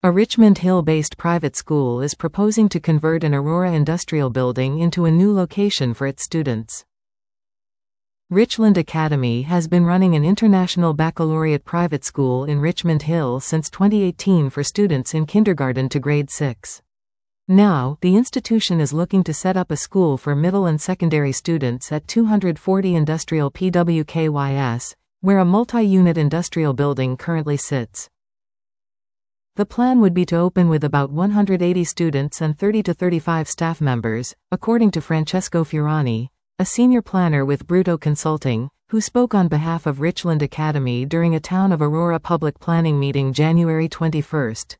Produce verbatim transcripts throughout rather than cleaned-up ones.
A Richmond Hill-based private school is proposing to convert an Aurora industrial building into a new location for its students. Richland Academy has been running an international baccalaureate private school in Richmond Hill since twenty eighteen for students in kindergarten to grade six. Now, the institution is looking to set up a school for middle and secondary students at two forty Industrial P W K Y S, where a multi-unit industrial building currently sits. The plan would be to open with about one hundred eighty students and thirty to thirty-five staff members, according to Francesco Fiorani, a senior planner with Bruto Consulting, who spoke on behalf of Richland Academy during a Town of Aurora public planning meeting January twenty-first.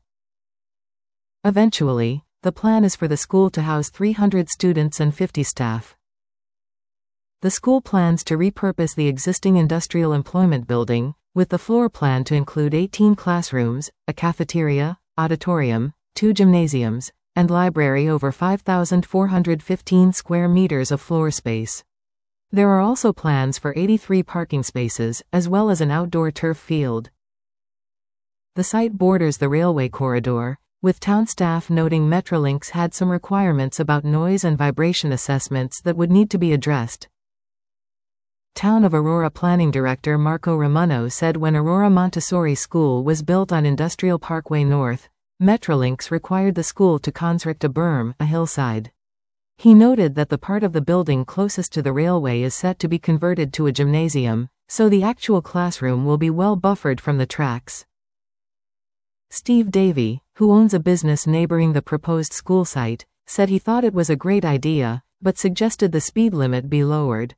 Eventually, the plan is for the school to house three hundred students and fifty staff. The school plans to repurpose the existing industrial employment building, with the floor plan to include eighteen classrooms, a cafeteria, auditorium, two gymnasiums, and library over five thousand four hundred fifteen square meters of floor space. There are also plans for eighty-three parking spaces, as well as an outdoor turf field. The site borders the railway corridor, with town staff noting Metrolinx had some requirements about noise and vibration assessments that would need to be addressed. Town of Aurora Planning Director Marco Romano said when Aurora Montessori School was built on Industrial Parkway North, Metrolinx required the school to construct a berm, a hillside. He noted that the part of the building closest to the railway is set to be converted to a gymnasium, so the actual classroom will be well buffered from the tracks. Steve Davey, who owns a business neighboring the proposed school site, said he thought it was a great idea, but suggested the speed limit be lowered.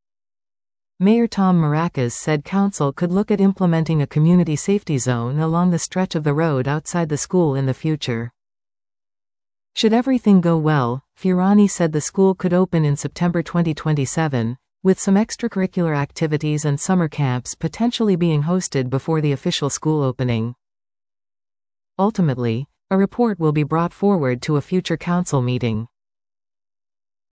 Mayor Tom Maracas said council could look at implementing a community safety zone along the stretch of the road outside the school in the future. Should everything go well, Fiorani said the school could open in September twenty twenty-seven, with some extracurricular activities and summer camps potentially being hosted before the official school opening. Ultimately, a report will be brought forward to a future council meeting.